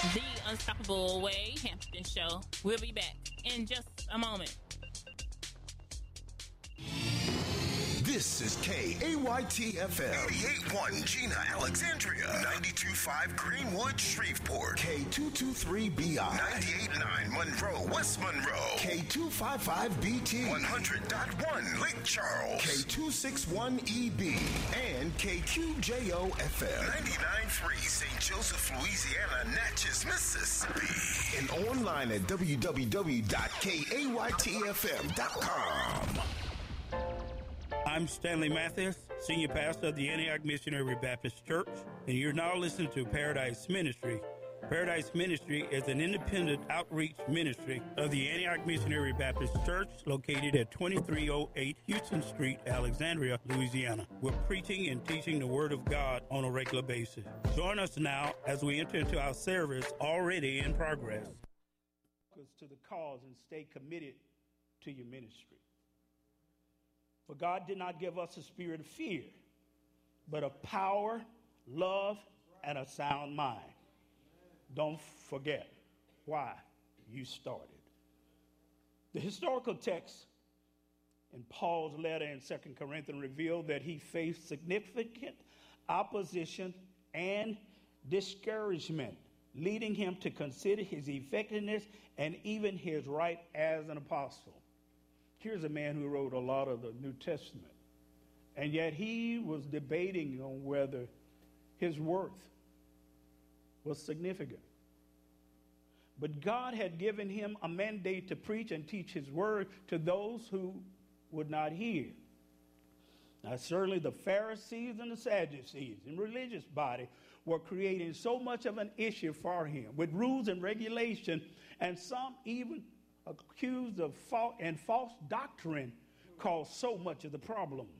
The Unstoppable Way Hampton Show. We'll be back in just a moment. This is KAYT-FM. 88.1 Gina, Alexandria. 92.5 Greenwood, Shreveport. K223BI. 98.9 Monroe, West Monroe. K255BT. 100.1 Lake Charles. K261EB. And KQJO-FM. 99.3 St. Joseph, Louisiana, Natchez, Mississippi. And online at www.kaytfm.com. I'm Stanley Mathis, Senior Pastor of the Antioch Missionary Baptist Church, and you're now listening to Paradise Ministry. Paradise Ministry is an independent outreach ministry of the Antioch Missionary Baptist Church located at 2308 Houston Street, Alexandria, Louisiana. We're preaching and teaching the Word of God on a regular basis. Join us now as we enter into our service already in progress. To the cause and stay committed to your ministry. For God did not give us a spirit of fear, but of power, love, and a sound mind. Don't forget why you started. The historical text in Paul's letter in 2 Corinthians revealed that he faced significant opposition and discouragement, leading him to consider his effectiveness and even his right as an apostle. Here's a man who wrote a lot of the New Testament, and yet he was debating on whether his worth was significant. But God had given him a mandate to preach and teach his word to those who would not hear. Now, certainly the Pharisees and the Sadducees and religious body were creating so much of an issue for him with rules and regulation, and some even accused of false doctrine caused so much of the problem.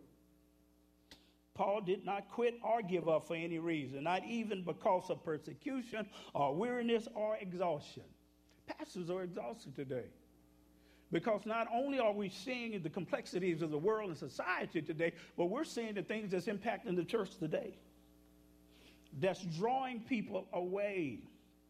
Paul did not quit or give up for any reason, not even because of persecution or weariness or exhaustion. Pastors are exhausted today because not only are we seeing the complexities of the world and society today, but we're seeing the things that's impacting the church today, that's drawing people away.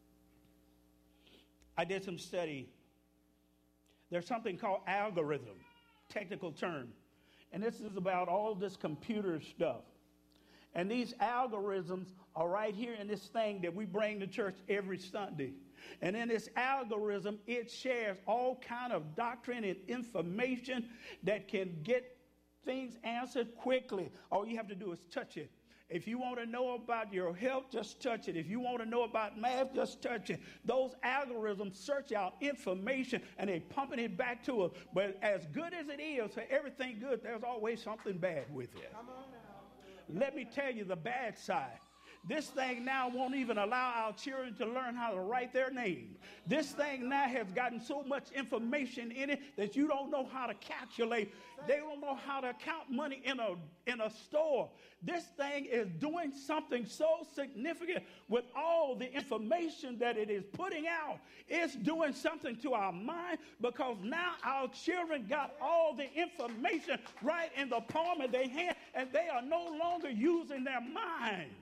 I did some study. There's something called algorithm, technical term. And this is about all this computer stuff. And these algorithms are right here in this thing that we bring to church every Sunday. And in this algorithm, it shares all kind of doctrine and information that can get things answered quickly. All you have to do is touch it. If you want to know about your health, just touch it. If you want to know about math, just touch it. Those algorithms search out information and they pumping it back to us. But as good as it is for everything good, there's always something bad with it. Come on now. Let me tell you the bad side. This thing now won't even allow our children to learn how to write their name. This thing now has gotten so much information in it that you don't know how to calculate. They don't know how to count money in a store. This thing is doing something so significant with all the information that it is putting out. It's doing something to our mind because now our children got all the information right in the palm of their hand and they are no longer using their mind.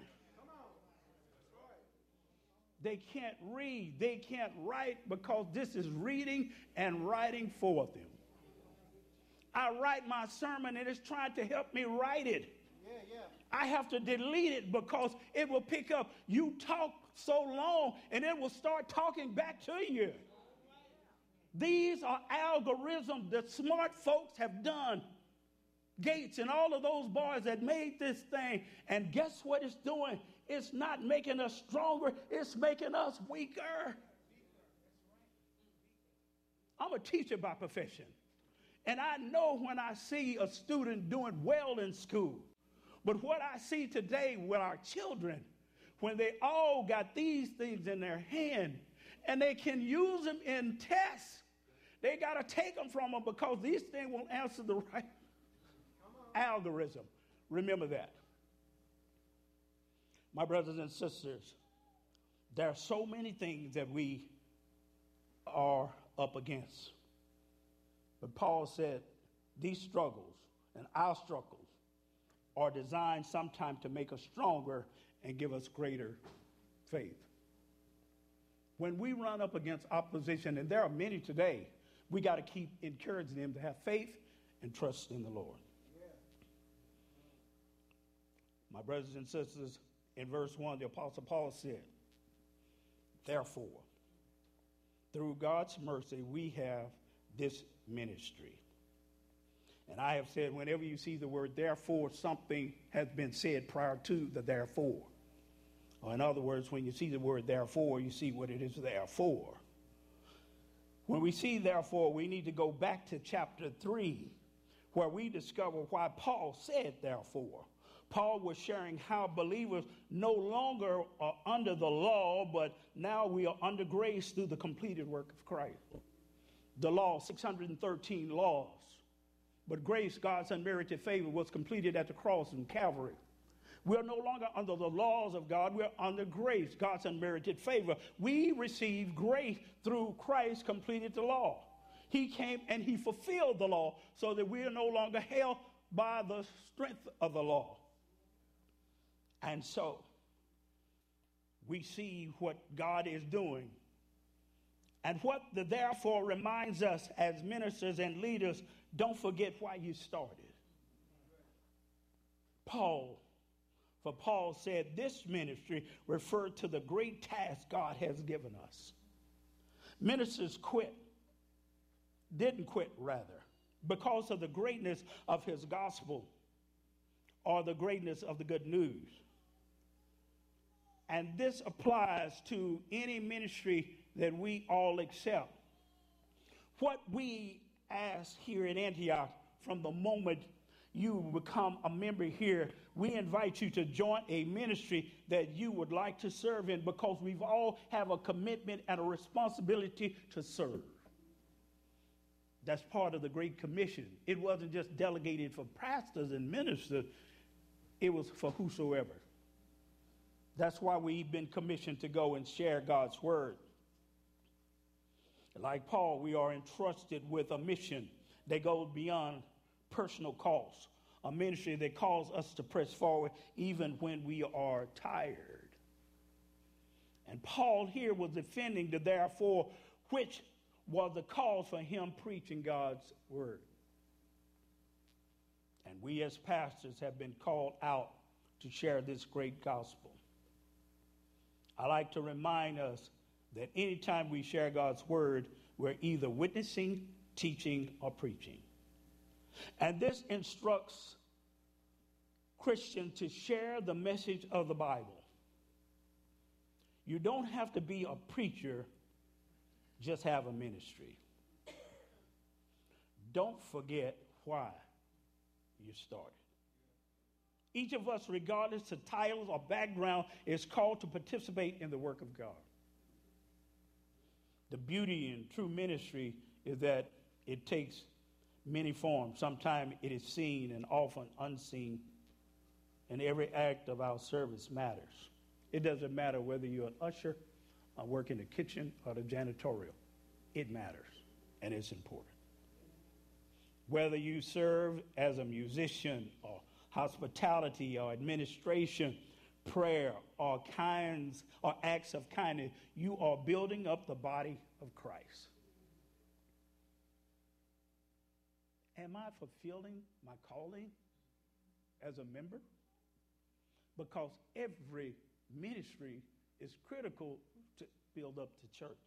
They can't read, they can't write because this is reading and writing for them. I write my sermon and it's trying to help me write it. I have to delete it because it will pick up. You talk so long and it will start talking back to you. These are algorithms that smart folks have done. Gates and all of those boys that made this thing. And guess what it's doing? It's not making us stronger. It's making us weaker. I'm a teacher by profession. And I know when I see a student doing well in school. But what I see today with our children, when they all got these things in their hand and they can use them in tests, they got to take them from them because these things won't answer the right algorithm. Remember that. My brothers and sisters, there are so many things that we are up against. But Paul said these struggles and our struggles are designed sometimes to make us stronger and give us greater faith. When we run up against opposition, and there are many today, we got to keep encouraging them to have faith and trust in the Lord. My brothers and sisters, in verse 1, the Apostle Paul said, therefore, through God's mercy, we have this ministry. And I have said, whenever you see the word therefore, something has been said prior to the therefore. Or in other words, when you see the word therefore, you see what it is there for. When we see therefore, we need to go back to chapter 3, where we discover why Paul said therefore. Paul was sharing how believers no longer are under the law, but now we are under grace through the completed work of Christ. The law, 613 laws. But grace, God's unmerited favor, was completed at the cross in Calvary. We are no longer under the laws of God. We are under grace, God's unmerited favor. We receive grace through Christ completed the law. He came and he fulfilled the law so that we are no longer held by the strength of the law. And so we see what God is doing. And what the therefore reminds us as ministers and leaders, don't forget why you started. Paul said this ministry referred to the great task God has given us. Ministers didn't quit rather, because of the greatness of his gospel or the greatness of the good news. And this applies to any ministry that we all accept. What we ask here in Antioch, from the moment you become a member here, we invite you to join a ministry that you would like to serve in, because we all have a commitment and a responsibility to serve. That's part of the Great Commission. It wasn't just delegated for pastors and ministers. It was for whosoever. That's why we've been commissioned to go and share God's word. Like Paul, we are entrusted with a mission that goes beyond personal costs, a ministry that calls us to press forward even when we are tired. And Paul here was defending the therefore, which was the cause for him preaching God's word. And we as pastors have been called out to share this great gospel. I like to remind us that anytime we share God's word, we're either witnessing, teaching, or preaching. And this instructs Christians to share the message of the Bible. You don't have to be a preacher, just have a ministry. Don't forget why you started. Each of us, regardless of titles or background, is called to participate in the work of God. The beauty in true ministry is that it takes many forms. Sometimes it is seen and often unseen, and every act of our service matters. It doesn't matter whether you're an usher or work in the kitchen or the janitorial. It matters, and it's important. Whether you serve as a musician or hospitality or administration, prayer or acts of kindness, you are building up the body of Christ. Am I fulfilling my calling as a member? Because every ministry is critical to build up the church.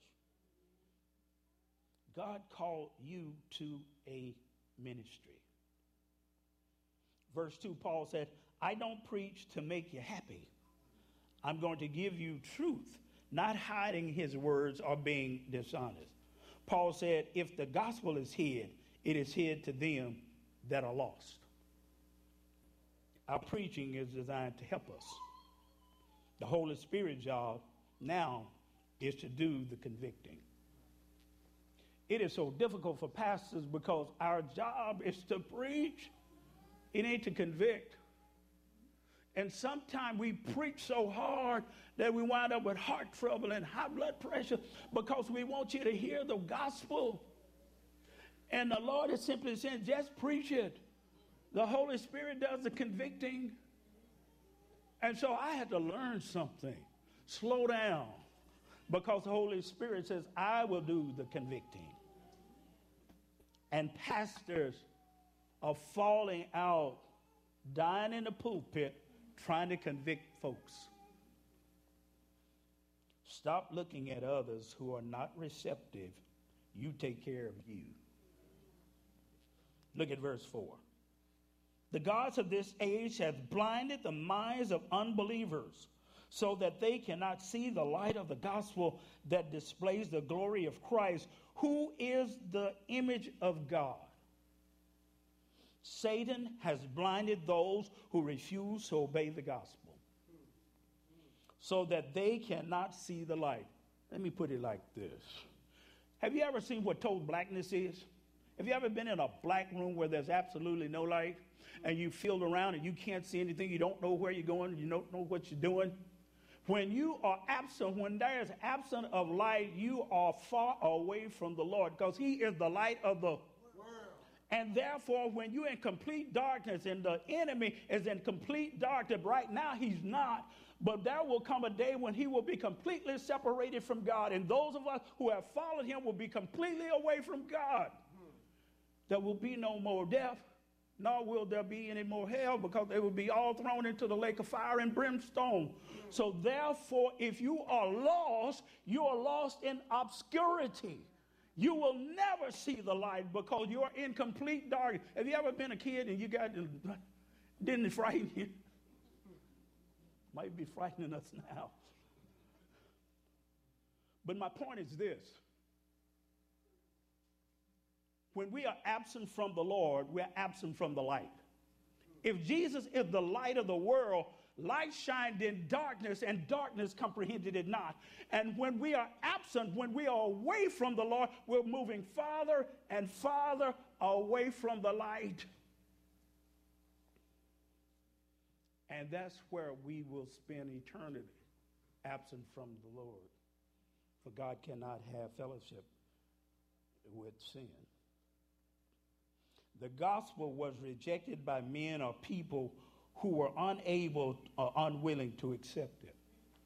God called you to a ministry. Verse 2, Paul said, I don't preach to make you happy. I'm going to give you truth, not hiding his words or being dishonest. Paul said, if the gospel is hid, it is hid to them that are lost. Our preaching is designed to help us. The Holy Spirit's job now is to do the convicting. It is so difficult for pastors because our job is to preach. It ain't to convict. And sometimes we preach so hard that we wind up with heart trouble and high blood pressure because we want you to hear the gospel. And the Lord is simply saying, just preach it. The Holy Spirit does the convicting. And so I had to learn something. Slow down. Because the Holy Spirit says, I will do the convicting. And pastors are falling out, dying in the pulpit, trying to convict folks. Stop looking at others who are not receptive. You take care of you. Look at verse 4. The gods of this age have blinded the minds of unbelievers so that they cannot see the light of the gospel that displays the glory of Christ, who is the image of God. Satan has blinded those who refuse to obey the gospel so that they cannot see the light. Let me put it like this. Have you ever seen what total blackness is? Have you ever been in a black room where there's absolutely no light and you feel around and you can't see anything, you don't know where you're going, you don't know what you're doing? When you are absent, when there is absence of light, you are far away from the Lord because he is the light of the world. And therefore, when you're in complete darkness and the enemy is in complete darkness, right now he's not, but there will come a day when he will be completely separated from God. And those of us who have followed him will be completely away from God. There will be no more death, nor will there be any more hell, because they will be all thrown into the lake of fire and brimstone. So therefore, if you are lost, you are lost in obscurity. You will never see the light because you are in complete darkness. Have you ever been a kid and didn't it frighten you? Might be frightening us now. But my point is this. When we are absent from the Lord, we're absent from the light. If Jesus is the light of the world, light shined in darkness, and darkness comprehended it not. And when we are absent, when we are away from the Lord, we're moving farther and farther away from the light. And that's where we will spend eternity, absent from the Lord. For God cannot have fellowship with sin. The gospel was rejected by men or people who were unable or unwilling to accept it.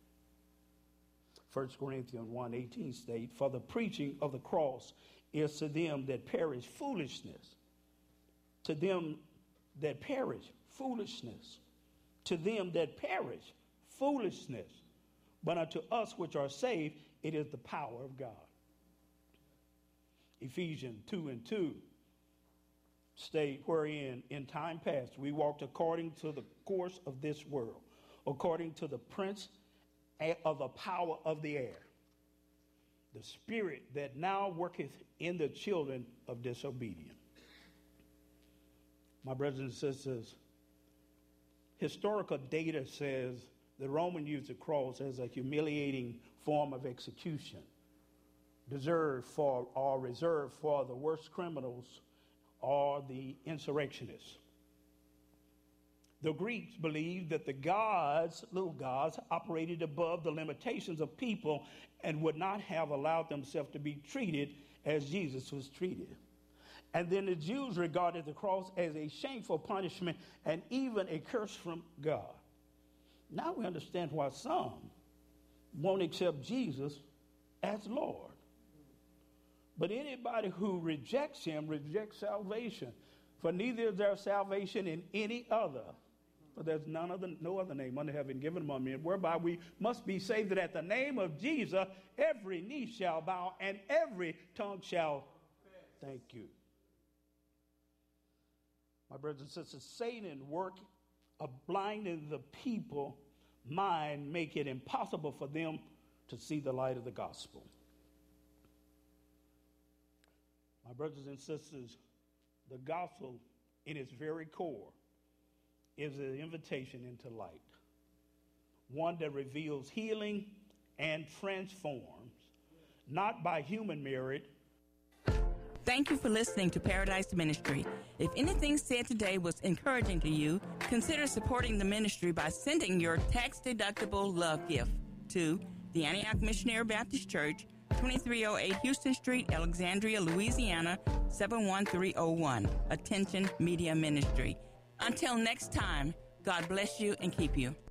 1 Corinthians 1:18 states, for the preaching of the cross is to them that perish foolishness. To them that perish foolishness. To them that perish foolishness. But unto us which are saved, it is the power of God. Ephesians 2:2 state, wherein in time past we walked according to the course of this world, according to the prince of the power of the air, the spirit that now worketh in the children of disobedience. My brothers and sisters, historical data says the Roman used the cross as a humiliating form of execution, reserved for the worst criminals or the insurrectionists. The Greeks believed that the gods, little gods, operated above the limitations of people and would not have allowed themselves to be treated as Jesus was treated. And then the Jews regarded the cross as a shameful punishment and even a curse from God. Now we understand why some won't accept Jesus as Lord. But anybody who rejects him rejects salvation. For neither is there salvation in any other. For there's no other name under heaven given among men, whereby we must be saved, that at the name of Jesus, every knee shall bow and every tongue shall thank you. My brothers and sisters, Satan work of blinding the people mind, make it impossible for them to see the light of the gospel. My brothers and sisters, the gospel in its very core is an invitation into light, one that reveals healing and transforms, not by human merit. Thank you for listening to Paradise Ministry. If anything said today was encouraging to you, consider supporting the ministry by sending your tax-deductible love gift to the Antioch Missionary Baptist Church, 2308 Houston Street, Alexandria, Louisiana, 71301. Attention Media Ministry. Until next time, God bless you and keep you.